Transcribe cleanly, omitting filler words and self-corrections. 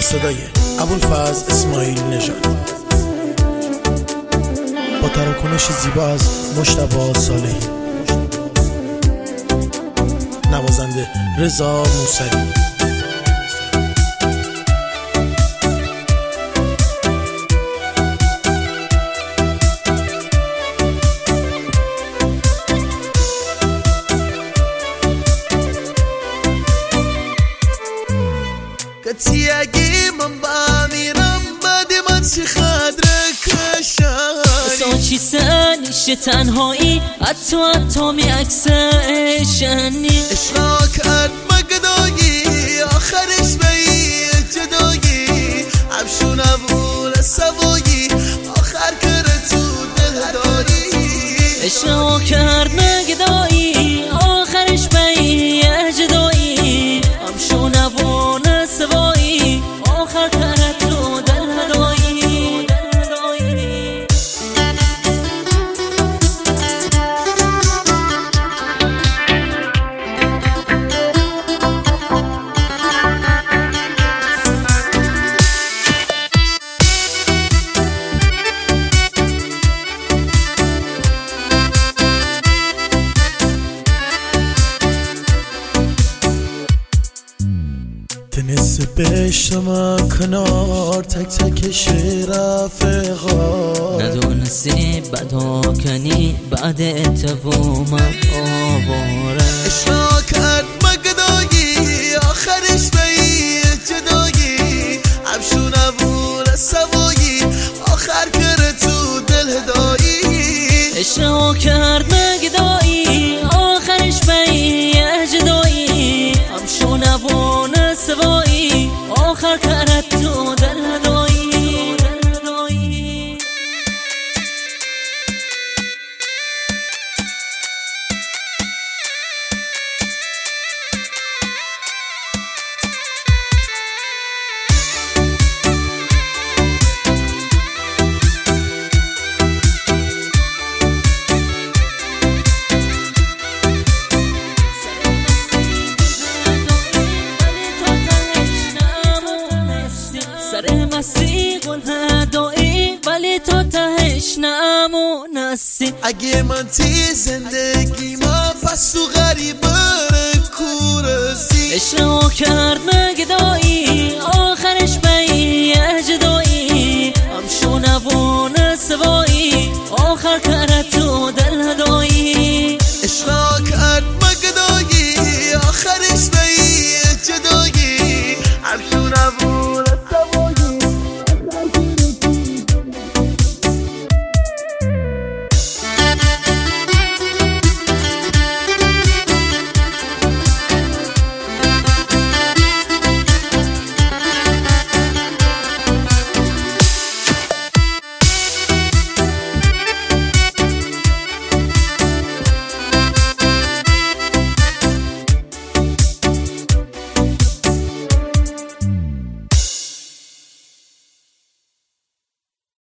صدای ابوالفضل اسماعیل نژاد با تراکنش زیبا از مجتبی صالحی، نوازنده رضا موسوی. کتی اگه من بمیرم بعد من چقدر کشانی چی سنیش تنهایی حتی می عکسشنی اشرا کرد مگدایی آخرش بی جدایی همشون ابول سوایی آخر کرد تو دل داری اشرا کرد مگدایی آخرش بی جدایی همشون ابول سوایی آخر کرد تو دل دایی. تنس بشتم کنار تک تکش رفقا ندونستی بدا کنی بعد اتفاق من آواره اشرا کرد مگدایی آخرش بی جدایی همشون ابول سوایی آخر کرد تو دل دایی اشرا کرد مگدایی آخرش بی جدایی همشون ابول سوایی آخر کرد تو دل دایی. سر مسیح گل هدایی ولی تو تهش نمونستی. اگه من تی زندگی ما پس تو غریب کورسی اشرا کرد